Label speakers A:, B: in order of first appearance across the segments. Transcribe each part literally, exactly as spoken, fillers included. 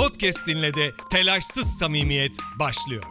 A: Podcast dinle de telaşsız samimiyet başlıyor.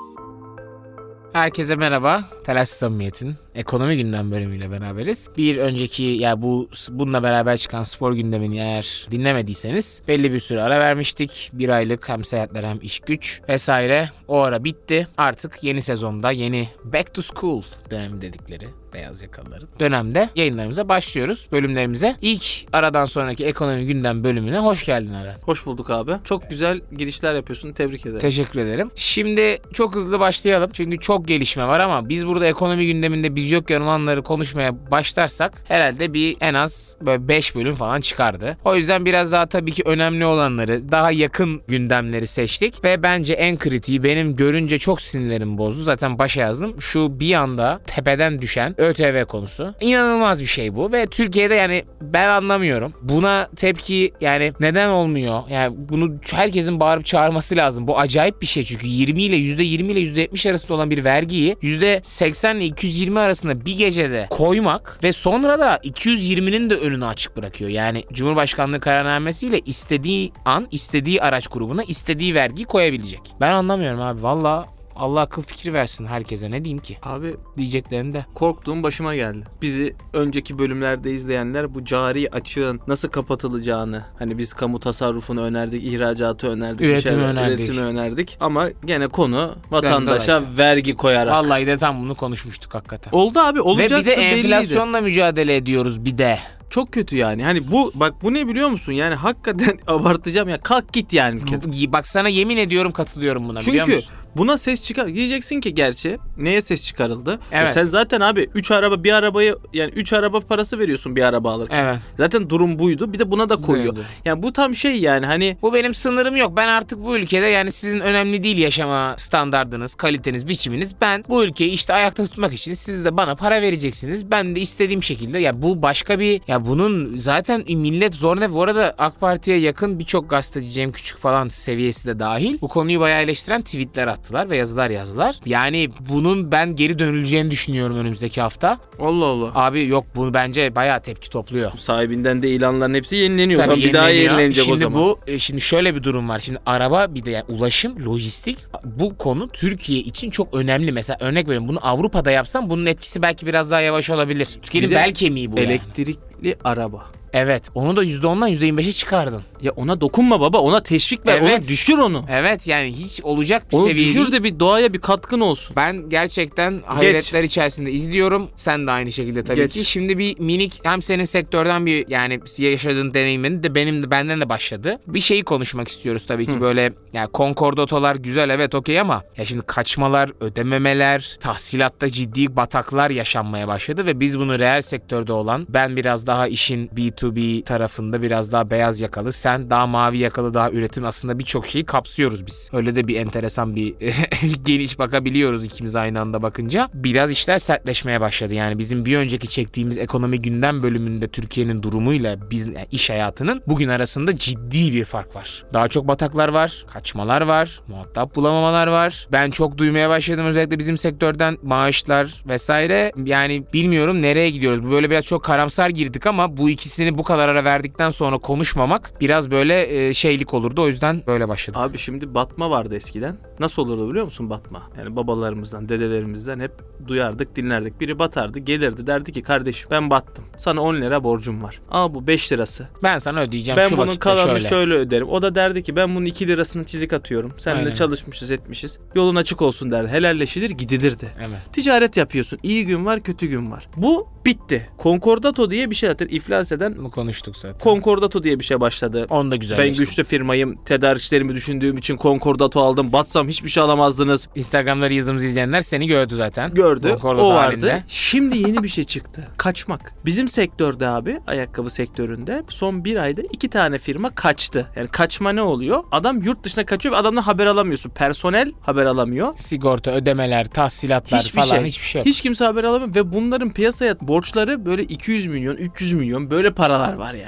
B: Herkese merhaba. Telaşsız Samimiyet'in ekonomi gündem bölümüyle beraberiz. Bir önceki ya yani bu bununla beraber çıkan spor gündemini eğer dinlemediyseniz belli bir süre ara vermiştik. Bir aylık hem seyahatler hem iş güç vesaire. O ara bitti. Artık yeni sezonda yeni Back to School dönemi dedikleri beyaz yakalıların dönemde yayınlarımıza başlıyoruz. Bölümlerimize. İlk aradan sonraki ekonomi gündem bölümüne hoş geldin Aran.
C: Hoş bulduk abi. Çok güzel girişler yapıyorsun. Tebrik ederim.
B: Teşekkür ederim. Şimdi çok hızlı başlayalım. Çünkü çok gelişme var ama biz burada ekonomi gündeminde biz yokken olanları konuşmaya başlarsak herhalde bir en az böyle beş bölüm falan çıkardı. O yüzden biraz daha tabii ki önemli olanları, daha yakın gündemleri seçtik ve bence en kritiği benim görünce çok sinirlerim bozdu. Zaten başa yazdım. Şu bir anda tepeden düşen ÖTV konusu. İnanılmaz bir şey bu ve Türkiye'de yani ben anlamıyorum. Buna tepki yani neden olmuyor? Yani bunu herkesin bağırıp çağırması lazım. Bu acayip bir şey çünkü yirmi ile yüzde yirmi ile yüzde yetmiş arasında olan bir vergiyi yüzde seksen ile iki yüz yirmi arasında bir gecede koymak ve sonra da iki yüz yirminin de önünü açık bırakıyor. Yani Cumhurbaşkanlığı kararnamesiyle istediği an istediği araç grubuna istediği vergiyi koyabilecek. Ben anlamıyorum abi valla. Allah akıl fikir versin herkese, ne diyeyim ki?
C: Abi
B: diyeceklerim de.
C: Korktuğum başıma geldi. Bizi önceki bölümlerde izleyenler bu cari açığın nasıl kapatılacağını, hani biz kamu tasarrufunu önerdik, ihracatı önerdik,
B: üretimi
C: şeyler,
B: önerdik.
C: üretimi önerdik ama gene konu vatandaşa vergi koyarak.
B: Vallahi de tam bunu konuşmuştuk hakikaten.
C: Oldu abi, olacak.
B: Ve bir de
C: belliydi.
B: enflasyonla mücadele ediyoruz bir de.
C: Çok kötü yani. Hani bu bak bu ne biliyor musun? Yani hakikaten abartacağım ya. Kalk git yani.
B: Bak sana yemin ediyorum katılıyorum buna.
C: Çünkü
B: biliyor musun?
C: Buna ses çıkar. Diyeceksin ki gerçi neye ses çıkarıldı?
B: Evet.
C: E sen zaten abi üç araba bir arabayı yani üç araba parası veriyorsun bir araba alırken.
B: Evet.
C: Zaten durum buydu. Bir de buna da koyuyor.
B: Buydu.
C: Yani bu tam şey yani hani.
B: Bu benim sınırım yok. Ben artık bu ülkede yani sizin önemli değil yaşama standardınız, kaliteniz, biçiminiz. Ben bu ülkeyi işte ayakta tutmak için siz de bana para vereceksiniz. Ben de istediğim şekilde ya bu başka bir ya bunun zaten millet zor ne? Bu arada AK Parti'ye yakın birçok gazeteci Cem Küçük falan seviyesi de dahil bu konuyu bayağı eleştiren tweetler attılar ve yazılar yazdılar. Yani bunun ben geri dönüleceğini düşünüyorum önümüzdeki hafta.
C: Allah Allah.
B: Abi yok bu bence bayağı tepki topluyor.
C: Sahibinden de ilanların hepsi yenileniyor.
B: Tabii
C: bir daha yenilenecek
B: şimdi
C: o zaman.
B: Bu, şimdi şöyle bir durum var. Şimdi araba bir de yani ulaşım, lojistik bu konu Türkiye için çok önemli. Mesela örnek veriyorum bunu Avrupa'da yapsam bunun etkisi belki biraz daha yavaş olabilir. Türkiye'nin bel kemiği bu
C: elektrikli
B: yani.
C: araba.
B: Evet. Onu da yüzde ondan yüzde yirmi beşe çıkardın.
C: Ya ona dokunma baba. Ona teşvik ver.
B: Evet.
C: Onu düşür onu.
B: Evet yani hiç olacak bir
C: onu
B: seviye değil.
C: Onu düşür de bir doğaya bir katkın olsun.
B: Ben gerçekten hayretler içerisinde izliyorum. Sen de aynı şekilde tabii
C: Geç.
B: ki. Şimdi bir minik hem senin sektörden bir yani yaşadığın deneyimin de benim de benden de başladı. Bir şeyi konuşmak istiyoruz tabii ki. Hı. Böyle yani konkordatorlar güzel evet okey ama ya şimdi kaçmalar, ödememeler, tahsilatta ciddi bataklar yaşanmaya başladı ve biz bunu reel sektörde olan ben biraz daha işin B iki B tarafında biraz daha beyaz yakalı, sen daha mavi yakalı, daha üretim, aslında birçok şeyi kapsıyoruz biz. Öyle de bir enteresan bir geniş bakabiliyoruz ikimiz aynı anda bakınca. Biraz işler sertleşmeye başladı. Yani bizim bir önceki çektiğimiz ekonomi gündem bölümünde Türkiye'nin durumuyla biz yani iş hayatının bugün arasında ciddi bir fark var. Daha çok bataklar var, kaçmalar var, muhatap bulamamalar var. Ben çok duymaya başladım özellikle bizim sektörden maaşlar vesaire. Yani bilmiyorum nereye gidiyoruz. Bu böyle biraz çok karamsar girdik ama bu ikisini bu kadar ara verdikten sonra konuşmamak biraz böyle e, şeylik olurdu. O yüzden böyle başladık.
C: Abi şimdi batma vardı eskiden. Nasıl olurdu biliyor musun batma? Yani babalarımızdan, dedelerimizden hep duyardık, dinlerdik. Biri batardı, gelirdi derdi ki kardeşim ben battım. Sana on lira borcum var. Al bu beş lirası.
B: Ben sana ödeyeceğim
C: ben
B: şu
C: bunun
B: vakitte
C: kalanını
B: şöyle.
C: şöyle öderim. O da derdi ki ben bunun iki lirasını çizik atıyorum. Seninle çalışmışız etmişiz. Yolun açık olsun derdi. Helalleşilir gidilirdi.
B: Evet.
C: Ticaret yapıyorsun. İyi gün var, kötü gün var. Bu bitti. Konkordato diye bir şey zaten iflas eden.
B: Bunu konuştuk zaten.
C: Konkordato diye bir şey başladı.
B: Onu da güzel.
C: Ben
B: geçtim.
C: güçlü firmayım. Tedarikçilerimi düşündüğüm için konkordato aldım. Batsam hiçbir şey alamazdınız.
B: Instagram'da yazımızı izleyenler seni gördü zaten.
C: Gördü.
B: Konkordato
C: o vardı.
B: halinde.
C: Şimdi yeni bir şey çıktı. Kaçmak. Bizim sektörde abi, ayakkabı sektöründe son bir ayda iki tane firma kaçtı. Yani kaçma ne oluyor? Adam yurt dışına kaçıyor ve adamdan haber alamıyorsun. Personel haber alamıyor.
B: Sigorta, ödemeler, tahsilatlar
C: hiçbir
B: falan
C: şey.
B: hiçbir şey yok.
C: Hiç kimse haber alamıyor ve bunların piyasaya borçları böyle iki yüz milyon, üç yüz milyon böyle paralar var yani.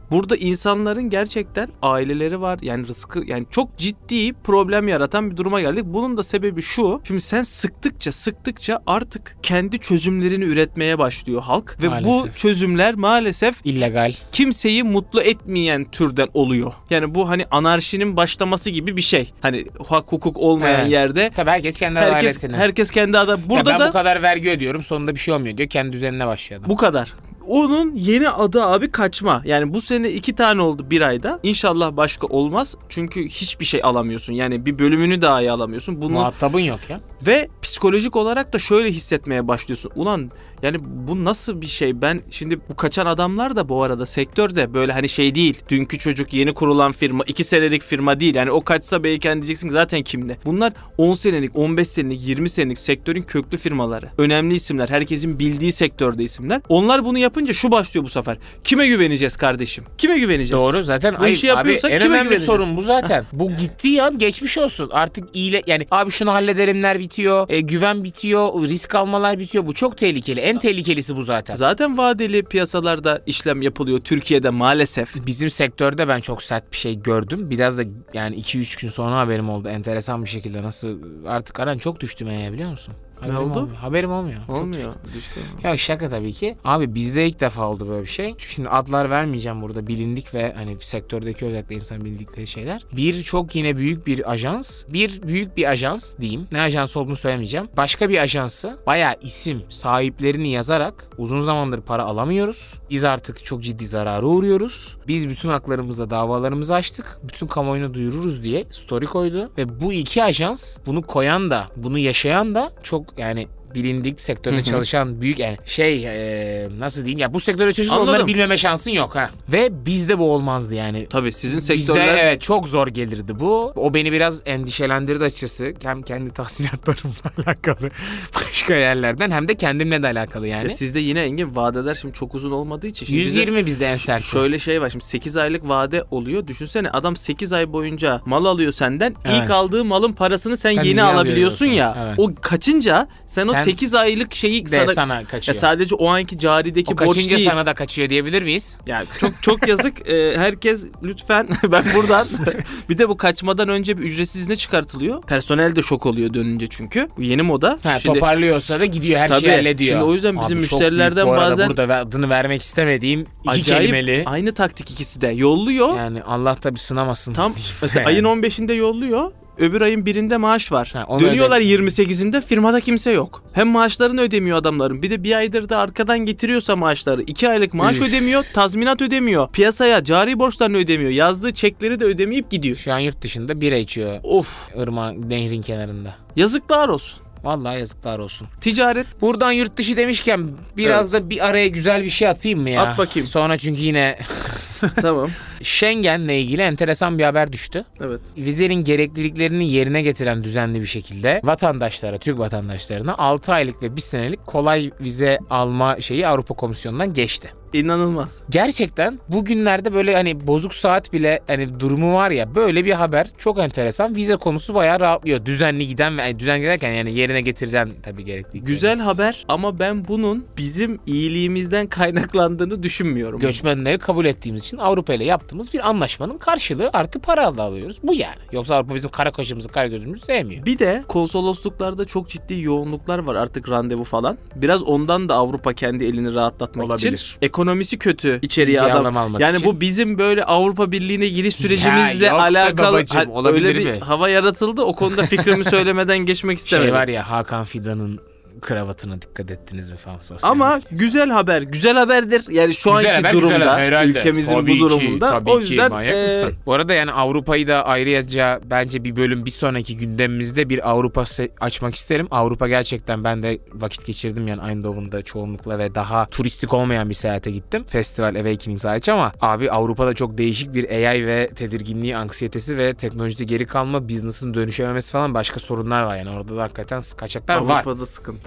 C: burada insanların gerçekten aileleri var. Yani rızkı, yani çok ciddi problem yaratan bir duruma geldik. Bunun da sebebi şu. Şimdi sen sıktıkça sıktıkça artık kendi çözümlerini üretmeye başlıyor halk ve
B: Maalesef.
C: bu çözümler maalesef
B: illegal.
C: kimseyi mutlu etmeyen türden oluyor. Yani bu hani anarşinin başlaması gibi bir şey. Hani hak hukuk olmayan
B: Evet.
C: yerde
B: Tabii herkes kendi
C: herkes
B: adaletini.
C: herkes kendi adam. Burada
B: ya ben
C: da
B: bu kadar vergi ödüyorum, sonunda bir şey olmuyor diyor. Kendi düzenine başlıyor adam.
C: bu kadar. Onun yeni adı abi kaçma. Yani bu sene iki tane oldu bir ayda. İnşallah başka olmaz. Çünkü hiçbir şey alamıyorsun. Yani bir bölümünü dahi alamıyorsun. Bunu
B: Muhatabın yok ya.
C: ve psikolojik olarak da şöyle hissetmeye başlıyorsun. Ulan yani bu nasıl bir şey? Ben şimdi bu kaçan adamlar da bu arada sektörde böyle hani şey değil. Dünkü çocuk yeni kurulan firma, iki senelik firma değil. Yani o kaçsa belki diyeceksin ki zaten kimde? Bunlar on senelik, on beş senelik, yirmi senelik sektörün köklü firmaları. Önemli isimler, herkesin bildiği sektörde isimler. Onlar bunu yapınca şu başlıyor bu sefer. Kime güveneceğiz kardeşim? Kime güveneceğiz?
B: Doğru zaten.
C: Bu
B: Ay,
C: işi
B: abi
C: yapıyorsak
B: en
C: kime
B: önemli
C: güveneceğiz?
B: sorun bu zaten. Bu gitti ya, geçmiş olsun. Artık iyile yani abi şunu hallederimler bitiyor. E, güven bitiyor. Risk almalar bitiyor. Bu çok tehlikeli. En tehlikelisi bu zaten.
C: Zaten vadeli piyasalarda işlem yapılıyor Türkiye'de maalesef.
B: Bizim sektörde ben çok sert bir şey gördüm. Biraz da yani iki üç gün sonra haberim oldu. Enteresan bir şekilde nasıl artık aran çok düştü meye biliyor musun? Haberim
C: oldu?
B: Olmuyor. Haberim olmuyor. Çok
C: Olmuyor.
B: düştü.
C: Düştü.
B: Ya şaka tabii ki. Abi bizde ilk defa oldu böyle bir şey. Şimdi adlar vermeyeceğim burada. Bilindik ve hani sektördeki özellikle insan bildikleri şeyler. Bir çok yine büyük bir ajans. Bir büyük bir ajans diyeyim. Ne ajans olduğunu söylemeyeceğim. Başka bir ajansı bayağı isim sahiplerini yazarak uzun zamandır para alamıyoruz. Biz artık çok ciddi zarara uğruyoruz. Biz bütün haklarımızla davalarımızı açtık. Bütün kamuoyuna duyururuz diye story koydu. Ve bu iki ajans, bunu koyan da bunu yaşayan da çok yani bilindik sektörde
C: Hı hı.
B: çalışan büyük yani şey e, nasıl diyeyim ya bu sektörde çalışan
C: Anladım.
B: onları bilmeme şansın yok ha. Ve bizde bu olmazdı yani.
C: Tabii sizin
B: Bizde
C: sektörler
B: evet çok zor gelirdi bu. O beni biraz endişelendirdi açıkçası. Hem kendi tahsilatlarımla alakalı başka yerlerden hem de kendimle de alakalı yani.
C: E sizde yine Engin vadeler şimdi çok uzun olmadığı için. Şimdi
B: yüz yirmi bizde en sert.
C: şöyle şey var şimdi sekiz aylık vade oluyor. Düşünsene adam sekiz ay boyunca mal alıyor senden.
B: Evet.
C: İlk aldığı malın parasını sen,
B: Sen
C: yeni
B: yeni
C: alabiliyorsun ya.
B: alıyorsun. Evet.
C: O kaçınca sen, o
B: Sen
C: sekiz aylık şeyi
B: de
C: sana,
B: sana
C: ya
B: kaçıyor.
C: sadece o anki carideki
B: O
C: borç
B: kaçınca
C: değil.
B: sana da kaçıyor diyebilir miyiz?
C: Yani çok çok yazık. Ee, herkes lütfen ben buradan bir de bu kaçmadan önce bir ücretsiz izne çıkartılıyor. Personel de şok oluyor dönünce çünkü. Bu yeni moda.
B: Ha,
C: Şimdi-
B: toparlıyorsa da gidiyor her
C: Tabii.
B: şeyi hallediyor.
C: Şimdi o yüzden bizim
B: Abi çok
C: müşterilerden
B: büyük bu arada
C: bazen-
B: burada ve- adını vermek istemediğim iki
C: acayip
B: kelimeli.
C: aynı taktik ikisi de yolluyor.
B: Yani Allah tabii sınamasın.
C: Tam mesela
B: Yani.
C: ayın on beşinde yolluyor. Öbür ayın birinde maaş var.
B: Ha, onu
C: Dönüyorlar
B: öde-
C: yirmi sekizinde firmada kimse yok. Hem maaşlarını ödemiyor adamların. Bir de bir aydır da arkadan getiriyorsa maaşları. iki aylık maaş
B: Üf.
C: ödemiyor, tazminat ödemiyor. Piyasaya cari borçlarını ödemiyor. Yazdığı çekleri de ödemeyip gidiyor.
B: Şu an yurt dışında bira içiyor.
C: Of.
B: Irmak nehrin kenarında.
C: Yazıklar olsun.
B: Vallahi yazıklar olsun.
C: Ticaret
B: Buradan yurt dışı demişken biraz da bir araya güzel bir şey atayım mı ya?
C: At bakayım.
B: Sonra çünkü yine
C: tamam.
B: Schengen'le ilgili enteresan bir haber düştü.
C: Evet.
B: Vizenin gerekliliklerini yerine getiren düzenli bir şekilde vatandaşlara, Türk vatandaşlarına altı aylık ve bir senelik kolay vize alma şeyi Avrupa Komisyonu'ndan geçti.
C: İnanılmaz.
B: Gerçekten bugünlerde böyle hani bozuk saat bile hani durumu var ya, böyle bir haber çok enteresan. Vize konusu bayağı rahatlıyor. Düzenli giden ve yani düzenli giderken yani yerine getirilen tabii gerekli.
C: Güzel haber ama ben bunun bizim iyiliğimizden kaynaklandığını düşünmüyorum.
B: Göçmenleri kabul ettiğimiz için Avrupa ile yaptığımız bir anlaşmanın karşılığı artı para da alıyoruz. Bu yani. Yoksa Avrupa bizim kara kaşımızı, kara gözümüzü sevmiyor.
C: Bir de konsolosluklarda çok ciddi yoğunluklar var artık, randevu falan. Biraz ondan da Avrupa kendi elini rahatlatmak
B: Olabilir.
C: için. Ekonomisi kötü içeriye
B: İçeri
C: adam.
B: adam almak
C: Yani
B: için.
C: bu bizim böyle Avrupa Birliği'ne giriş sürecimizle
B: Ya yok be
C: alakalı
B: babacım,
C: Ha,
B: olabilir
C: öyle bir
B: mi?
C: hava yaratıldı. O konuda fikrimi söylemeden geçmek istemedim.
B: Şey var ya, Hakan Fidan'ın kravatına dikkat ettiniz mi falan sosyal.
C: Ama güzel haber, güzel haberdir. Yani şu
B: Güzel
C: anki
B: haber,
C: durumda,
B: güzel haber, herhalde.
C: ülkemizin
B: Tabii
C: bu
B: ki,
C: durumunda.
B: tabii
C: O
B: ki,
C: yüzden
B: manyak
C: e,
B: mısın? Bu arada yani Avrupa'yı da ayrıca bence bir bölüm, bir sonraki gündemimizde bir Avrupa se- açmak isterim. Avrupa gerçekten, ben de vakit geçirdim yani Eindhoven'da çoğunlukla ve daha turistik olmayan bir seyahate gittim. Festival Awakening hariç, ama abi Avrupa'da çok değişik bir A I ve tedirginliği, anksiyetesi ve teknolojide geri kalma, business'ın dönüşememesi falan başka sorunlar var yani. Orada da hakikaten kaçaklar var.
C: Avrupa'da sıkıntı.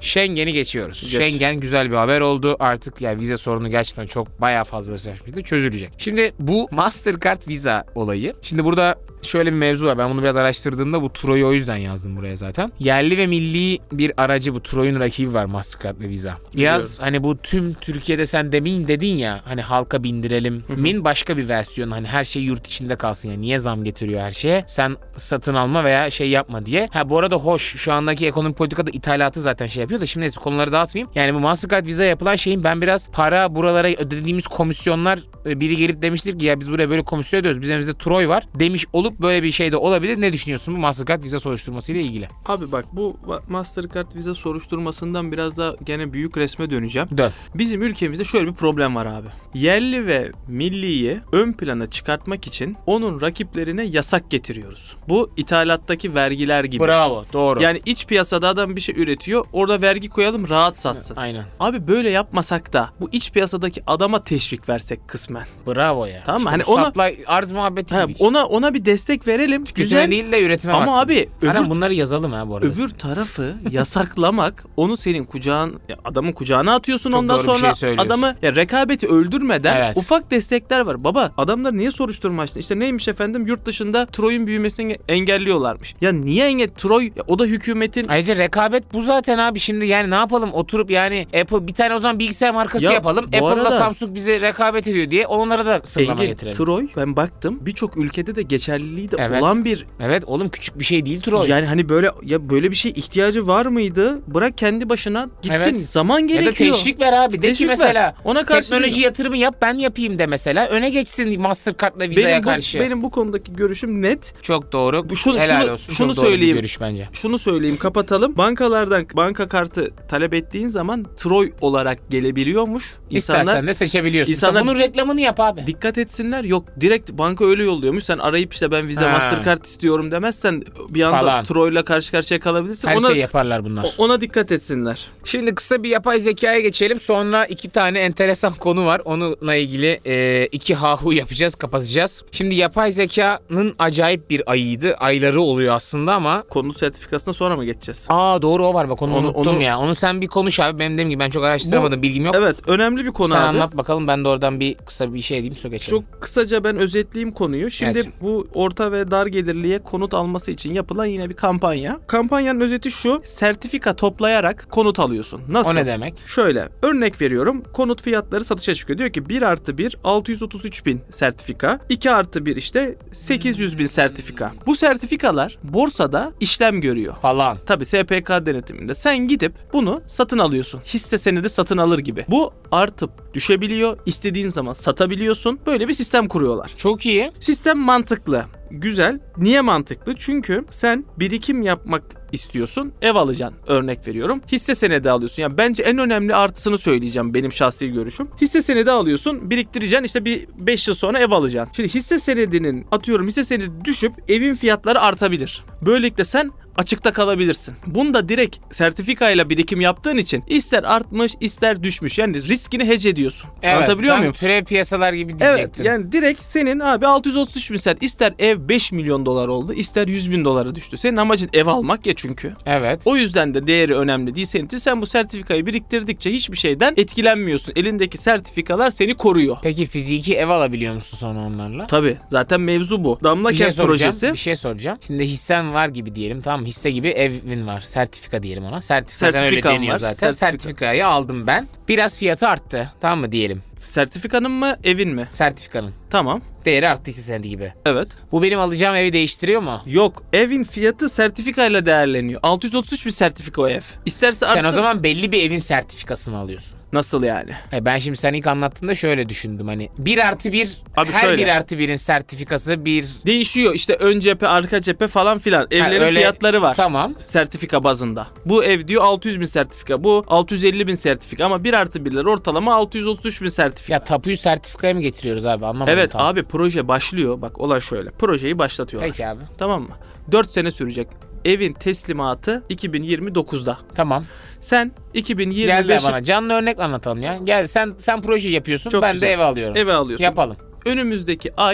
B: Schengen'i geçiyoruz.
C: Geç.
B: Schengen güzel bir haber oldu. Artık ya vize sorunu gerçekten çok bayağı fazlalaşmıştı. Çözülecek. Şimdi bu Mastercard Visa olayı. Şimdi burada şöyle bir mevzu var. Ben bunu biraz araştırdığımda bu Troy'u o yüzden yazdım buraya zaten. Yerli ve milli bir aracı, bu Troy'un rakibi var Mastercard ve Visa. Biraz
C: Biliyorum.
B: hani bu tüm Türkiye'de sen demin dedin ya hani halka bindirelim. Min başka bir versiyonu, hani her şey yurt içinde kalsın yani. Niye zam getiriyor her şeye? Sen satın alma veya şey yapma diye. Ha bu arada hoş, şu andaki ekonomik politikada ithalatı zaten şey yapıyor da şimdi neyse konuları dağıtmayayım. Yani bu Mastercard Visa yapılan şeyin ben biraz para buralara ödediğimiz komisyonlar, biri gelip demiştir ki ya biz buraya böyle komisyon ödüyoruz. Bizim elimizde Troy var demiş olup böyle bir şey de olabilir. Ne düşünüyorsun bu Mastercard Visa soruşturması ile ilgili?
D: Abi bak, bu Mastercard Visa soruşturmasından biraz daha gene büyük resme döneceğim.
B: Dön.
D: Bizim ülkemizde şöyle bir problem var abi. Yerli ve milliyi ön plana çıkartmak için onun rakiplerine yasak getiriyoruz. Bu ithalattaki vergiler gibi.
B: Bravo, doğru.
D: Yani iç piyasada adam bir şey üretiyor, orada vergi koyalım rahat satsın.
B: Aynen.
D: Abi böyle yapmasak da bu iç piyasadaki adama teşvik versek kısmen.
B: Bravo ya.
D: Tamam mı?
B: İşte
D: Hani
B: bu
D: ona-
B: supply, arz muhabbeti
D: Ha,
B: gibi. işte.
D: ona ona bir destek verelim.
B: Tüketime
D: Güzel.
B: değil de üretime
D: Ama
B: bak.
D: abi
B: Aynen,
D: öbür
B: bunları yazalım ha bu arada.
D: öbür tarafı yasaklamak, onu senin kucağın ya adamın kucağına atıyorsun,
B: Çok
D: ondan
B: doğru bir
D: sonra
B: şey söylüyorsun.
D: adamı ya rekabeti öldürmeden
B: Evet.
D: ufak destekler var. Baba adamlar niye soruşturma açtı? İşte neymiş efendim, yurt dışında Troy'un büyümesini engelliyorlarmış. Ya niye engel Troy ya, o da hükümetin.
B: Ayrıca rekabet bu zaten abi, şimdi yani ne yapalım, oturup yani Apple bir tane o zaman bilgisayar markası
D: Ya,
B: yapalım.
D: bu
B: Apple'la
D: arada-
B: Samsung bize rekabet ediyor diye onlara da sırlama
D: Engel,
B: getirelim.
D: Troy ben baktım birçok ülkede de geçerliliği de
B: Evet.
D: olan bir,
B: Evet oğlum, küçük bir şey değil Troy.
D: yani hani böyle ya böyle bir şey ihtiyacı var mıydı? Bırak kendi başına gitsin.
B: Evet.
D: Zaman
B: ya da
D: gerekiyor.
B: teşvik ver abi. De ki
D: Teşvik ver.
B: mesela
D: Ona karşı
B: teknoloji
D: değil.
B: yatırımı yap, ben yapayım de mesela. Öne geçsin Mastercard'la Visa'ya
D: benim bu,
B: karşı.
D: benim bu konudaki görüşüm net.
B: Çok doğru.
D: Bu- şunu-
B: Helal
D: şunu-
B: olsun.
D: şunu
B: Çok doğru bir
D: söyleyeyim.
B: görüş bence.
D: Şunu söyleyeyim, kapatalım. Bankalardan banka kartı talep ettiğin zaman Troy olarak gelebiliyormuş. İnsanlar
B: İstersen de seçebiliyorsun.
D: İnsanlar-
B: Sen bunun reklamını yap abi.
D: dikkat etsinler. Yok, direkt banka öyle yolluyormuş. Sen arayıp işte ben Visa
B: Ha.
D: Mastercard istiyorum demezsen bir anda
B: Falan.
D: Troy'la karşı karşıya kalabilirsin.
B: Her
D: ona
B: şeyi yaparlar bunlar.
D: o- ona dikkat etsinler.
B: Şimdi kısa bir yapay zekaya geçelim. Sonra iki tane enteresan konu var. Onunla ilgili e, iki hahu yapacağız, kapatacağız. Şimdi yapay zekanın acayip bir ayıydı. Ayları oluyor aslında ama.
D: Konu sertifikasına sonra mı geçeceğiz?
B: Aa doğru, o var bak, onu,
D: Onu-
B: unuttum
D: onu-
B: ya. Onu sen bir konuş abi. Benim dediğim gibi ben çok araştıramadım, bilgim yok.
D: Evet, önemli bir konu
B: sen
D: abi.
B: anlat bakalım, ben de oradan bir kısa bir şey diyeyim, sonra geçelim.
D: Çok kısaca ben özetleyeyim konuyu. Şimdi
B: Evet.
D: bu orta ve dar gelirliye konut alması için yapılan yine bir kampanya. Kampanyanın özeti şu: sertifika toplayarak konut alıyorsun. Nasıl?
B: O ne demek?
D: Şöyle örnek veriyorum. Konut fiyatları satışa çıkıyor. Diyor ki bir artı bir altı yüz otuz üç bin sertifika. iki artı bir işte sekiz yüz bin sertifika. Bu sertifikalar borsada işlem görüyor.
B: Falan.
D: Tabii S P K denetiminde sen gidip bunu satın alıyorsun. Hisse senedi satın alır gibi. Bu artıp düşebiliyor. İstediğin zaman satabiliyorsun. Böyle bir sistem kuruyorlar.
B: Çok iyi.
D: Sistem mantıklı. Güzel. Niye mantıklı? Çünkü sen birikim yapmak istiyorsun. Ev alacaksın. Örnek veriyorum. Hisse senedi alıyorsun. Yani bence en önemli artısını söyleyeceğim, benim şahsi görüşüm. Hisse senedi alıyorsun. Biriktireceksin. İşte bir beş yıl sonra ev alacaksın. Şimdi hisse senedinin, atıyorum hisse senedi düşüp evin fiyatları artabilir. Böylelikle sen açıkta kalabilirsin. Bunda direkt sertifikayla birikim yaptığın için ister artmış ister düşmüş. Yani riskini hedge ediyorsun.
B: Evet,
D: Anlatabiliyor
B: sanki
D: muyum?
B: türev piyasalar gibi
D: Evet,
B: diyecektin.
D: yani direkt senin abi altı yüz otuz üç bin sen, ister ev beş milyon dolar oldu, ister yüz bin dolara düştü. Senin amacın ev almak ya çünkü.
B: Evet.
D: O yüzden de değeri önemli değil senin için. Sen bu sertifikayı biriktirdikçe hiçbir şeyden etkilenmiyorsun. Elindeki sertifikalar seni koruyor.
B: Peki fiziki ev alabiliyor musun sonra onlarla?
D: Tabii, zaten mevzu bu. Damla
B: Bir şey
D: Kent
B: soracağım.
D: projesi.
B: Bir şey soracağım. Şimdi hissen var gibi diyelim, tamam mı? Hisse gibi evin var. Sertifika diyelim ona. Sertifikadan öyle
D: Sertifikam
B: deniyor
D: var.
B: zaten.
D: Sertifika.
B: Sertifikayı aldım ben. Biraz fiyatı arttı. Tamam mı diyelim.
D: Sertifikanın mı, evin mi?
B: Sertifikanın.
D: Tamam.
B: Değeri arttı hisse senedi gibi.
D: Evet.
B: Bu benim alacağım evi değiştiriyor mu?
D: Yok, evin fiyatı sertifikayla değerleniyor. altı yüz otuz üç bin sertifika o ev. İsterse
B: Sen
D: artsın.
B: o zaman belli bir evin sertifikasını alıyorsun.
D: Nasıl yani?
B: E ben şimdi sen ilk anlattığında şöyle düşündüm, hani bir artı bir,
D: Abi
B: her
D: şöyle.
B: bir artı birin sertifikası bir...
D: Değişiyor işte, ön cephe arka cephe falan filan. Evlerin
B: öyle-
D: fiyatları var.
B: Tamam.
D: Sertifika bazında. Bu ev diyor altı yüz bin sertifika. Bu altı yüz elli bin sertifika. Ama bir artı birler ortalama altı yüz otuz üç bin sertifika.
B: Ya tapuyu sertifikaya mı getiriyoruz abi, anlamadım
D: Evet
B: tam.
D: abi, proje başlıyor. Bak olay şöyle. Projeyi başlatıyorlar.
B: Peki abi.
D: Tamam mı? dört sene sürecek. Evin teslimatı iki bin yirmi dokuzda.
B: Tamam.
D: Sen iki bin yirmi
B: Gel de
D: beşe
B: bana canlı örnek anlatalım ya. Gel sen sen proje yapıyorsun,
D: Çok
B: ben
D: güzel.
B: de eve alıyorum.
D: eve alıyorsun.
B: Yapalım.
D: Önümüzdeki ay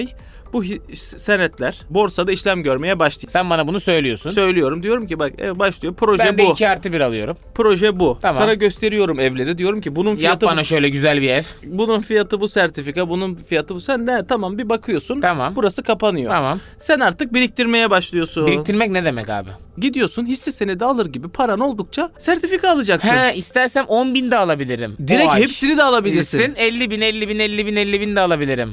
C: bu hi- senetler borsada işlem görmeye başlayacak.
B: Sen bana bunu söylüyorsun.
C: Söylüyorum, diyorum ki bak e, başlıyor proje
B: ben de
C: bu.
B: iki artı bir alıyorum.
C: Proje bu.
B: Tamam.
C: Sana gösteriyorum evleri, diyorum ki bunun
B: Yap
C: fiyatı
B: bana şöyle güzel bir ev.
C: bunun fiyatı bu sertifika, bunun fiyatı bu. Sen de tamam bir bakıyorsun.
B: Tamam.
C: Burası kapanıyor.
B: Tamam.
C: Sen artık biriktirmeye başlıyorsun.
B: Biriktirmek ne demek abi?
C: Gidiyorsun hisse senedi alır gibi paran oldukça sertifika alacaksın.
B: He, istersem on bin de alabilirim.
C: Direkt
B: O ay.
C: hepsini de alabilirsin.
B: Bilirsin, elli bin, elli bin, elli bin, elli bin de alabilirim.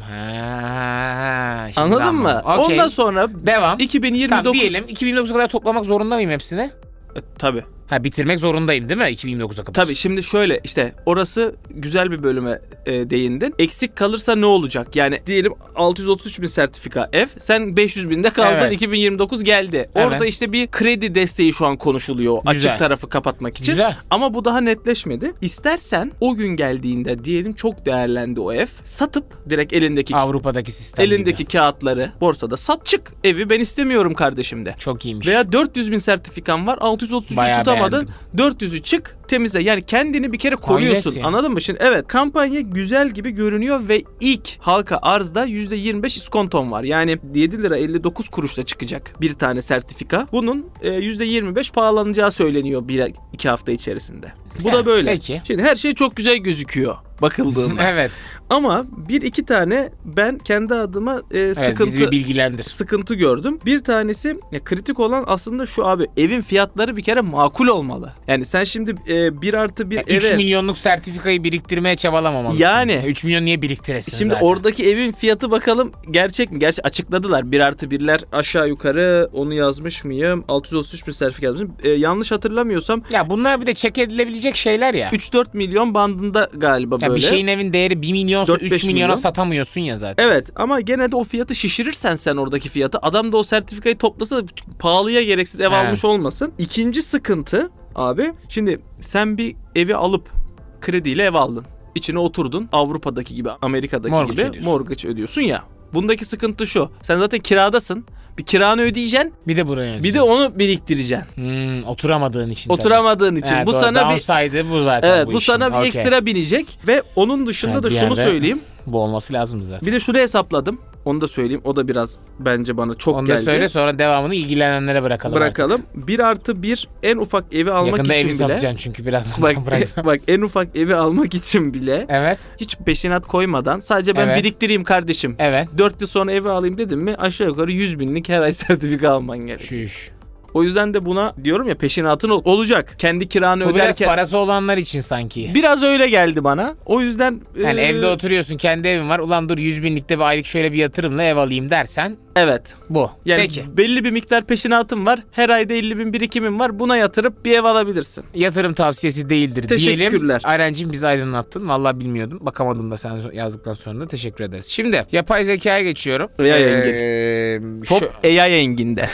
B: Ha, şimdi
C: Anladın
B: anladım.
C: mı?
B: Okey.
C: Ondan sonra
B: Devam.
C: iki bin yirmi dokuz
B: Tamam diyelim iki bin yirmi dokuza kadar toplamak zorunda mıyım hepsini?
C: E, tabii.
B: Ha, bitirmek zorundayım değil mi iki bin yirmi dokuza kadar?
C: Tabii şimdi şöyle işte orası güzel bir bölüme e, değindin. Eksik kalırsa ne olacak? Yani diyelim altı yüz otuz üç bin sertifika F. Sen beş yüz binde kaldın.
B: Evet.
C: iki bin yirmi dokuz geldi.
B: Evet.
C: Orada işte bir kredi desteği şu an konuşuluyor.
B: Güzel.
C: Açık tarafı kapatmak için.
B: Güzel.
C: Ama bu daha netleşmedi. İstersen o gün geldiğinde diyelim çok değerlendi o ev. Satıp direkt elindeki
B: Avrupa'daki sistem
C: elindeki
B: gibi.
C: kağıtları borsada sat çık. Evi ben istemiyorum kardeşim de.
B: Çok iyiymiş.
C: Veya dört yüz bin sertifikan var. altı yüz otuz üçü
B: Bayağı
C: tutamadın.
B: beğendim.
C: dört yüzü çık temizle. Yani kendini bir kere koruyorsun.
B: Hayret ya.
C: Anladın mı? Şimdi evet kampanya güzel gibi görünüyor ve ilk halka arzda yüzde yirmi beş iskonton var. Yani yedi lira elli dokuz kuruşla çıkacak bir tane sertifika. Bunun e, yüzde yirmi beş pahalanacağı söyleniyor bir iki hafta içerisinde. Bu
B: Ha,
C: da böyle.
B: peki.
C: Şimdi her şey çok güzel gözüküyor bakıldığında.
B: Evet.
C: Ama bir iki tane ben kendi adıma e,
B: Evet,
C: sıkıntı
B: bizi bir bilgilendir.
C: sıkıntı gördüm. Bir tanesi ya, kritik olan aslında şu abi, evin fiyatları bir kere makul olmalı. Yani sen şimdi e, bir artı bir
B: Yani
C: eve...
B: üç milyonluk sertifikayı biriktirmeye çabalamamalısın.
C: Yani.
B: üç milyon niye biriktiresin
C: Şimdi
B: zaten?
C: oradaki evin fiyatı bakalım gerçek mi? Gerçi açıkladılar. Bir artı birler aşağı yukarı, onu yazmış mıyım? altı yüz otuz üç bin sertifika yazmışım. E, yanlış hatırlamıyorsam
B: Ya bunlar bir de çek edilebilecek şeyler ya.
C: üç dört milyon bandında galiba
B: Ya
C: böyle.
B: bir şeyin evin değeri bir milyonsa
C: dört beş
B: üç milyona
C: milyon.
B: satamıyorsun ya zaten.
C: Evet ama gene de o fiyatı şişirirsen sen oradaki fiyatı, adam da o sertifikayı toplasa da pahalıya gereksiz ev
B: He.
C: almış olmasın. İkinci sıkıntı abi, şimdi sen bir evi alıp krediyle ev aldın. İçine oturdun, Avrupa'daki gibi, Amerika'daki
B: Mortgage
C: gibi
B: ödüyorsun.
C: mortgage ödüyorsun ya. Bundaki sıkıntı şu: sen zaten kiradasın. Bir kiranı ödeyeceksin,
B: Bir de buraya
C: bir de onu biriktireceksin.
B: Hmm, oturamadığın için.
C: Oturamadığın için.
B: He,
C: bu
B: doğru.
C: sana bir
B: Downside bu zaten
C: evet,
B: bu,
C: bu
B: işin.
C: sana bir
B: Okey.
C: ekstra binecek ve onun dışında
B: Ha,
C: da
B: bir
C: şunu
B: yerde-
C: söyleyeyim.
B: Bu olması lazım zaten.
C: Bir de şunu hesapladım. Onu da söyleyeyim. O da biraz bence bana çok
B: Onu
C: geldi.
B: da söyle, sonra devamını ilgilenenlere bırakalım.
C: Bırakalım. Bir artı bir en ufak evi
B: Artık.
C: almak
B: Yakında
C: için
B: evi
C: bile.
B: satacaksın çünkü birazdan
C: Bak,
B: bıraksam.
C: bak en ufak evi almak için bile
B: Evet.
C: hiç peşinat koymadan sadece ben
B: Evet.
C: biriktireyim kardeşim.
B: Evet.
C: dört yıl sonra evi alayım dedim mi aşağı yukarı yüz binlik her ay sertifika alman gerekiyor.
B: Şüş.
C: O yüzden de buna diyorum ya, peşinatın ol- olacak. Kendi kiranı
B: Bu biraz
C: öderken
B: parası olanlar için sanki.
C: biraz öyle geldi bana. O yüzden
B: Yani
C: e,
B: evde oturuyorsun, kendi evin var. Ulan dur yüz binlikte bir aylık şöyle bir yatırımla ev alayım dersen
C: evet.
B: bu.
C: Yani
B: Peki.
C: belli bir miktar peşinatın var. Her ayda elli bin birikimim var. Buna yatırıp bir ev alabilirsin.
B: Yatırım tavsiyesi değildir diyelim.
C: Teşekkürler.
B: Ayrencim bizi aydınlattın. Vallahi bilmiyordum. Bakamadım da sen yazdıktan sonra da teşekkür ederiz. Şimdi yapay zekaya geçiyorum.
C: A I
B: Ee,
C: Top
B: şu-
C: A I enginde.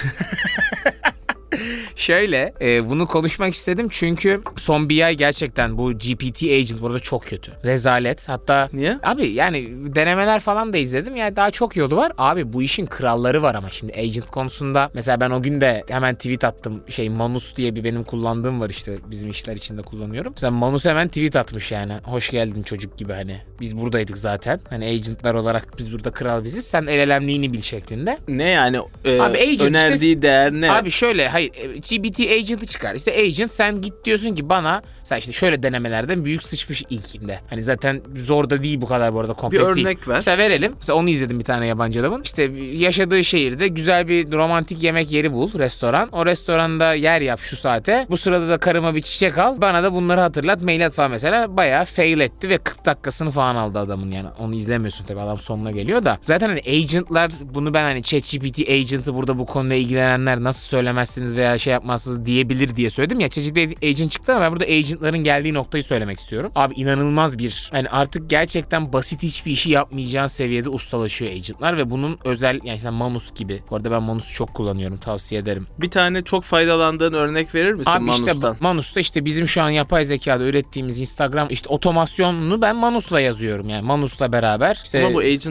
B: Şöyle e, bunu konuşmak istedim çünkü son bir ay gerçekten bu G P T Agent burada çok kötü. Rezalet. Hatta
C: Niye?
B: abi yani denemeler falan da izledim. Yani daha çok yolu var. Abi bu işin kralları var ama şimdi agent konusunda mesela ben o gün de hemen tweet attım. Şey Manus diye bir benim kullandığım var işte, bizim işler içinde kullanıyorum. Mesela Manus hemen tweet atmış yani. Hoş geldin çocuk gibi hani. Biz buradaydık zaten. Hani agentlar olarak biz burada kral biziz. Sen el elemliğini bil şeklinde.
C: Ne yani? E,
B: Abi agent
C: önerdiği
B: işte-
C: değer ne?
B: Abi şöyle hayır G P T agent'ı çıkar. İşte agent sen git diyorsun ki bana sen işte şöyle denemelerden büyük sıçmış ilkinde. Hani zaten zor da değil bu kadar bu arada,
C: bir
B: kompleks değil.
C: örnek ver.
B: Mesela verelim. Mesela onu izledim bir tane yabancı adamın. İşte yaşadığı şehirde güzel bir romantik yemek yeri bul, restoran. O restoranda yer yap şu saate. Bu sırada da karıma bir çiçek al. Bana da bunları hatırlat. Mail at falan mesela. Bayağı fail etti ve kırk dakikasını falan aldı adamın yani. Onu izlemiyorsun tabii, adam sonuna geliyor da. Zaten hani agentlar, bunu ben hani ChatGPT agent'ı burada bu konuyla ilgilenenler nasıl söylemezsiniz veya şey yapmazsınız diyebilir diye söyledim ya. ChatGPT agent çıktı ama ben burada agentların geldiği noktayı söylemek istiyorum. Abi inanılmaz bir, hani artık gerçekten basit hiçbir işi yapmayacağın seviyede ustalaşıyor agentlar ve bunun özel yani işte Manus gibi. Bu arada ben Manus'u çok kullanıyorum, tavsiye ederim.
C: Bir tane çok faydalandığın örnek verir misin
B: Abi
C: Manus'tan?
B: işte Manus'ta işte bizim şu an yapay zekada ürettiğimiz Instagram işte otomasyonunu ben Manus'la yazıyorum yani Manus'la beraber. İşte
C: Ama bu agent'la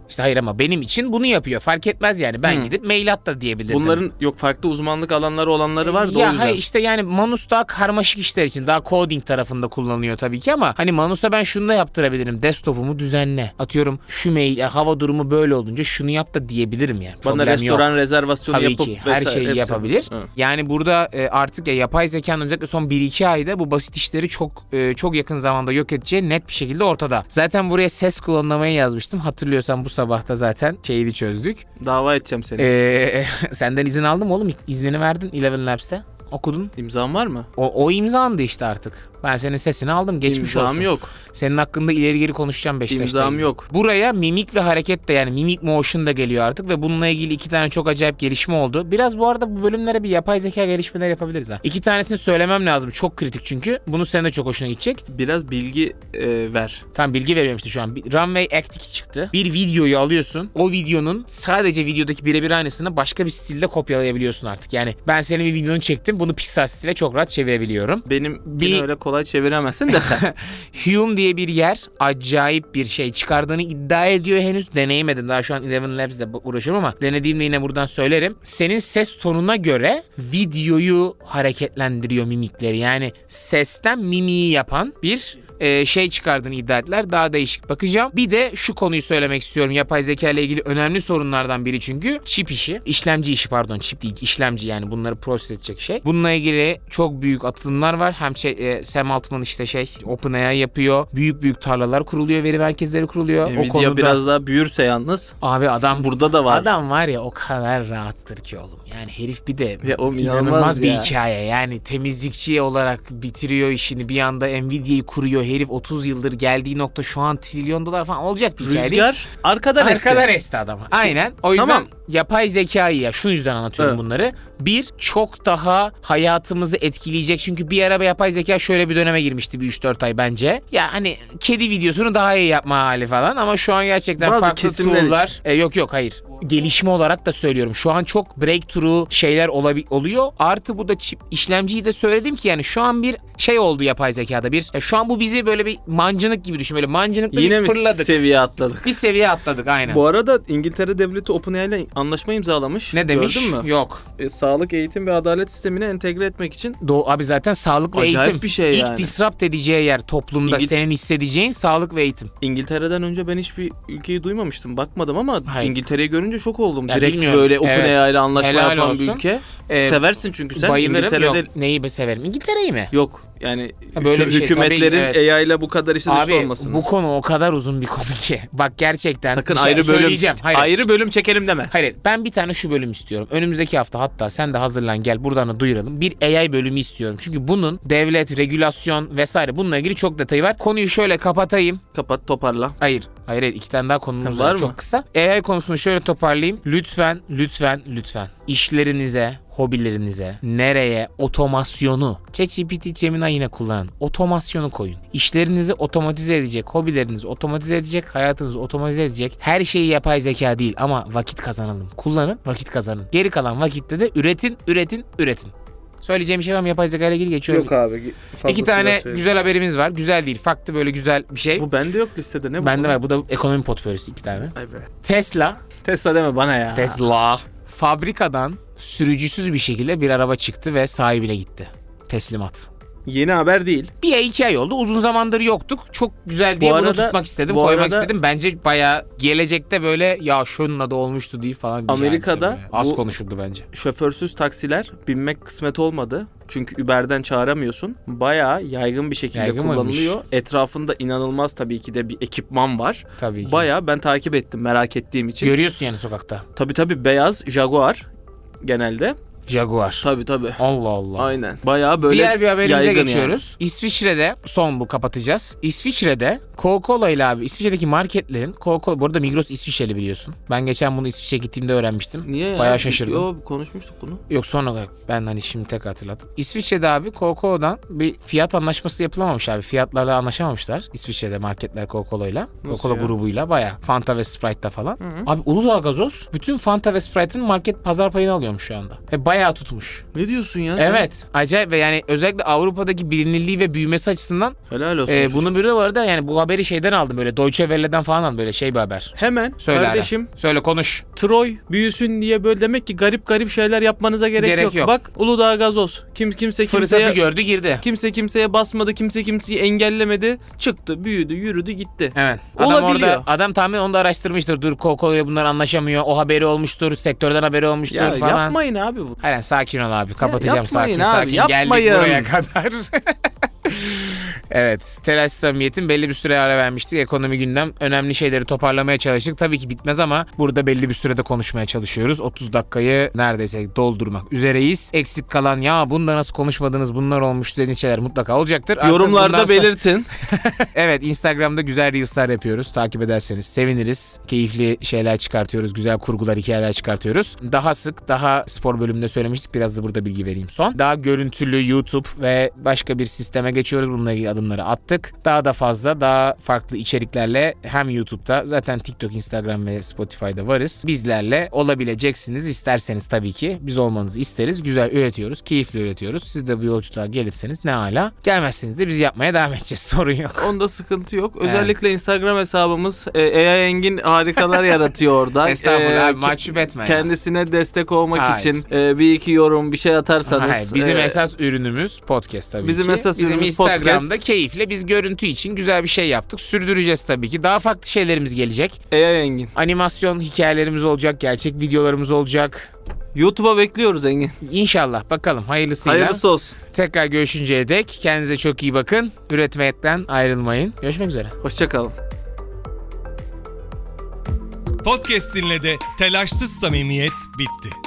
B: İşte hayır ama benim için bunu yapıyor. Fark etmez yani. Ben
C: Hmm.
B: gidip mail at da diyebilirdim.
C: Bunların yok farklı uzmanlık alanları olanları var da o
B: Ya
C: yüzden.
B: hayır işte yani Manus daha karmaşık işler için. Daha coding tarafında kullanılıyor tabii ki ama hani Manus'a ben şunu da yaptırabilirim. Desktopumu düzenle. Atıyorum şu mail, hava durumu böyle olunca şunu yap da diyebilirim yani.
C: Bana
B: Problem
C: restoran
B: yok.
C: rezervasyonu
B: Tabii
C: yapıp
B: ki her
C: vesaire
B: şeyi
C: hepsi.
B: yapabilir.
C: Hı.
B: Yani burada e, artık ya, yapay zekanın özellikle son bir iki ayda bu basit işleri çok e, çok yakın zamanda yok edeceği net bir şekilde ortada. Zaten buraya ses klonlamayı yazmıştım. Hatırlıyorsan bu sabah da zaten şeyi çözdük.
C: Dava edeceğim seni.
B: Ee, senden izin aldım oğlum. İznini verdin Eleven Labs'te. Okudun.
C: İmzan var mı?
B: O, o imzandı işte artık. Ben senin sesini aldım. Geçmiş
C: İmzam
B: olsun.
C: yok.
B: Senin hakkında ileri geri konuşacağım Beşiktaş'ta.
C: İmzam
B: ilgili.
C: yok.
B: Buraya mimik ve hareket de yani mimik motion da geliyor artık ve bununla ilgili iki tane çok acayip gelişme oldu. Biraz bu arada bu bölümlere bir yapay zeka gelişmeler yapabiliriz ha. İki tanesini söylemem lazım. Çok kritik çünkü. Bunu senin de çok hoşuna gidecek.
C: Biraz bilgi e, ver.
B: Tam bilgi veriyorum işte şu an. Bir Runway Act iki çıktı. Bir videoyu alıyorsun. O videonun sadece videodaki birebir aynısını başka bir stilde kopyalayabiliyorsun artık. Yani ben senin bir videonu çektim. Bunu Pixar stile çok rahat çevirebiliyorum.
C: Benim
B: Bir-
C: yine öyle kolay çeviremezsin de sen.
B: Hume diye bir yer acayip bir şey çıkardığını iddia ediyor henüz. Deneyemedim. Daha şu an Eleven Labs'de uğraşıyorum ama denediğimde yine buradan söylerim. Senin ses tonuna göre videoyu hareketlendiriyor mimikleri. Yani sesten mimiği yapan bir e, şey çıkardığını iddia ettiler. Daha değişik bakacağım. Bir de şu konuyu söylemek istiyorum. Yapay zeka ile ilgili önemli sorunlardan biri çünkü çip işi. işlemci işi pardon. Çip değil. işlemci yani bunları proses edecek şey. Bununla ilgili çok büyük atılımlar var. Hem şey, e, Sam Altman işte şey OpenAI yapıyor. Büyük büyük tarlalar kuruluyor. Veri merkezleri kuruluyor.
C: Nvidia
B: o konuda
C: biraz daha büyürse yalnız.
B: abi adam
C: Burada da var.
B: Adam var ya o kadar rahattır ki oğlum. Yani herif bir de
C: Ya oğlum
B: inanılmaz
C: inanılmaz
B: bir
C: ya.
B: hikaye. Yani temizlikçi olarak bitiriyor işini. Bir anda Nvidia'yı kuruyor. Herif otuz yıldır geldiği nokta şu an trilyon dolar falan olacak bir hikaye değil.
C: Rüzgar arkadan esti.
B: Arkadan esti adamı. Aynen. O yüzden
C: Tamam.
B: yapay zekayı ya şu yüzden anlatıyorum
C: Evet.
B: bunları. Bir çok daha hayatımızı etkileyecek. Çünkü bir ara yapay zeka şöyle bir döneme girmişti bir üç dört ay bence. Ya hani kedi videosunu daha iyi yapma hali falan ama şu an gerçekten
C: Bazı
B: farklı
C: kesimler
B: tool'lar. E, yok yok hayır. Gelişme olarak da söylüyorum. Şu an çok breakthrough şeyler olabi- oluyor. Artı bu da çip işlemciyi de söyledim ki yani şu an bir şey oldu yapay zekada bir. Ya şu an bu bizi böyle bir mancınık gibi düşün. Böyle mancınıkla
C: Yine
B: bir
C: mi
B: fırladık.
C: seviye atladık?
B: Bir seviye atladık aynen.
C: Bu arada İngiltere Devleti OpenAI ile anlaşma imzalamış.
B: Ne demiş?
C: Gördün mü?
B: Yok.
C: E, sağlık, eğitim ve adalet sistemine entegre etmek için
B: Doğu abi zaten sağlık ve
C: Acayip
B: eğitim.
C: bir şey
B: İlk
C: yani.
B: disrupt edeceği yer toplumda
C: İngil-
B: senin hissedeceğin sağlık ve eğitim.
C: İngiltere'den önce ben hiçbir ülkeyi duymamıştım. Bakmadım ama
B: Hayır.
C: İngiltere'yi görünce şok oldum.
B: Ya
C: Direkt
B: bilmiyorum.
C: böyle
B: Evet.
C: OpenAI ile anlaşma
B: Helal
C: yapan
B: olsun.
C: bir ülke.
B: Ee,
C: Seversin çünkü sen
B: bayılırım.
C: İngiltere'de
B: Yok neyi be severim? İngiltere'yi mi?
C: yok. Yani
B: Ha, böyle
C: hükü-
B: bir şey,
C: hükümetlerin
B: tabii, evet.
C: A I ile bu kadar işin üstü
B: Abi
C: olmasın.
B: bu konu o kadar uzun bir konu ki. Bak gerçekten.
C: Sakın
B: bir şey
C: ayrı bölüm
B: söyleyeceğim. Hayır.
C: ayrı bölüm çekelim deme.
B: Hayır ben bir tane şu bölüm istiyorum. Önümüzdeki hafta hatta sen de hazırlan gel buradan da duyuralım. Bir A I bölümü istiyorum. Çünkü bunun devlet, regülasyon vesaire bununla ilgili çok detayı var. Konuyu şöyle kapatayım.
C: Kapat toparla.
B: Hayır. Hayır hayır iki tane daha konumuz
C: Ha,
B: var,
C: var mı?
B: çok kısa. A I konusunu şöyle toparlayayım. Lütfen lütfen lütfen işlerinize, hobilerinize, nereye otomasyonu, ChatGPT, Gemini yine kullanın. Otomasyonu koyun. İşlerinizi otomatize edecek, hobilerinizi otomatize edecek, hayatınızı otomatize edecek. Her şeyi yapay zeka değil ama vakit kazanalım. Kullanın, vakit kazanın. Geri kalan vakitte de üretin, üretin, üretin. Söyleyeceğim şey var mı? Yapay zeka ile ilgili geçiyorum.
C: abi.
B: İki tane güzel haberimiz var. Güzel değil. Farklı böyle güzel bir şey.
C: Bu bende yok listede ne bu?
B: Bende var. Bu da ekonomi portföyüsü iki tane.
C: Ay be.
B: Tesla.
C: Tesla deme bana ya.
B: Tesla. Fabrikadan sürücüsüz bir şekilde bir araba çıktı ve sahibine gitti. Teslimat.
C: Yeni haber değil.
B: Bir ay iki ay oldu. Uzun zamandır yoktuk. Çok güzel diye
C: Bu
B: bunu
C: arada-
B: tutmak istedim.
C: bu
B: Koymak
C: arada-
B: istedim. Bence bayağı gelecekte böyle ya şununla da olmuştu diye falan. bir
C: Amerika'da
B: şey. Az
C: bu-
B: konuşuldu bence.
C: Şoförsüz taksiler binmek kısmet olmadı. Çünkü Uber'den çağıramıyorsun. Bayağı yaygın bir şekilde
B: Yaygın
C: kullanılıyor.
B: mıymış?
C: Etrafında inanılmaz tabii ki de bir ekipman var.
B: Tabii ki.
C: Bayağı ben takip ettim merak ettiğim için.
B: Görüyorsun yani sokakta.
C: Tabii tabii beyaz Jaguar genelde.
B: Jaguar.
C: Tabii tabii.
B: Allah Allah.
C: Aynen. Bayağı böyle
B: Diğer bir haberimize
C: yaygın
B: geçiyoruz. İsviçre'de son bu kapatacağız. İsviçre'de Coca-Cola ile abi İsviçre'deki marketlerin Coca-Cola bu arada Migros İsviçreli biliyorsun. Ben geçen bunu İsviçre'ye gittiğimde öğrenmiştim.
C: Yani. Niye ya?
B: Bayağı şaşırdım.
C: Yo, konuşmuştuk bunu.
B: Yok sonra ben hani şimdi tek hatırladım. İsviçre'de abi Coca-Cola'dan bir fiyat anlaşması yapılamamış abi. Fiyatlarla anlaşamamışlar. İsviçre'de marketler Coca-Cola'yla.
C: Nasıl
B: Coca-Cola
C: ya?
B: grubuyla bayağı. Fanta ve Sprite'da falan.
C: Hı hı.
B: Abi Uludağ Gazoz bütün Fanta ve Sprite'ın market pazar payını alıyormuş şu anda. Ve bayağı bayağı tutmuş.
C: Ne diyorsun ya sen?
B: Evet. Acayip ve yani özellikle Avrupa'daki bilinirliği ve büyümesi açısından
C: Helal olsun.
B: e,
C: çocuk.
B: bunun bir de bu arada yani bu haberi şeyden aldım, böyle Deutsche Welle'den falan aldım, böyle şey bir haber.
C: Hemen
B: Söyle
C: kardeşim
B: Ara. Söyle konuş.
C: Troy büyüsün diye böyle demek ki garip garip şeyler yapmanıza gerek,
B: Gerek
C: yok.
B: yok.
C: Bak Uludağ gazoz. Kim kimse
B: Fırsatı
C: kimseye
B: gördü girdi.
C: kimse kimseye basmadı, kimse kimseyi engellemedi. Çıktı, büyüdü, yürüdü, gitti.
B: Evet. Adam
C: Olabiliyor.
B: orada, adam tahmin onu da araştırmıştır. Dur Coca-Cola bunlar anlaşamıyor. O haberi olmuştur. Sektörden haberi olmuştur
C: Ya
B: falan.
C: yapmayın abi bu.
B: Aynen, sakin ol abi. Kapatacağım,
C: yapmayın
B: sakin
C: abi,
B: sakin.
C: yapmayın.
B: Geldik buraya kadar. Evet. Telaş Samimiyet'in belli bir süre ara vermiştik. Ekonomi gündem. Önemli şeyleri toparlamaya çalıştık. Tabii ki bitmez ama burada belli bir sürede konuşmaya çalışıyoruz. otuz dakikayı neredeyse doldurmak üzereyiz. Eksik kalan, ya bunda nasıl konuşmadınız, bunlar olmuş dediğiniz şeyler mutlaka olacaktır. Artık bundan
C: Yorumlarda
B: sonra-
C: belirtin.
B: Evet, Instagram'da güzel reels'lar yapıyoruz. Takip ederseniz seviniriz. Keyifli şeyler çıkartıyoruz. Güzel kurgular, hikayeler çıkartıyoruz. Daha sık, daha spor bölümünde söylemiştik. Biraz da burada bilgi vereyim son. Daha görüntülü YouTube ve başka bir sisteme geçiyoruz. Bununla ilgili adımları attık. Daha da fazla, daha farklı içeriklerle hem YouTube'da, zaten TikTok, Instagram ve Spotify'da varız. Bizlerle olabileceksiniz. İsterseniz tabii ki. Biz olmanızı isteriz. Güzel üretiyoruz. Keyifli üretiyoruz. Siz de bu yolculuğa gelirseniz ne hala. Gelmezseniz de biz yapmaya devam edeceğiz. Sorun yok.
C: Onda sıkıntı yok. Özellikle Instagram hesabımız e, A I Engin harikalar yaratıyor orada.
B: Estağfurullah
C: E,
B: abi, mahcup etme ya.
C: Kendisine destek olmak
B: Hayır.
C: için e, bir iki yorum, bir şey atarsanız.
B: Hayır, bizim
C: e,
B: esas ürünümüz podcast tabii
C: bizim
B: ki.
C: esas
B: bizim
C: ürünümüz
B: Instagram'da
C: podcast.
B: keyifle biz görüntü için güzel bir şey yaptık. Sürdüreceğiz tabii ki. Daha farklı şeylerimiz gelecek.
C: A I Engin.
B: Animasyon hikayelerimiz olacak, gerçek videolarımız olacak.
C: YouTube'a bekliyoruz Engin.
B: İnşallah, bakalım hayırlısıyla.
C: Hayırlısı olsun.
B: Tekrar görüşünceye dek kendinize çok iyi bakın. Üretmekten ayrılmayın. Görüşmek üzere.
C: Hoşçakalın.
A: Podcast dinle de telaşsız samimiyet bitti.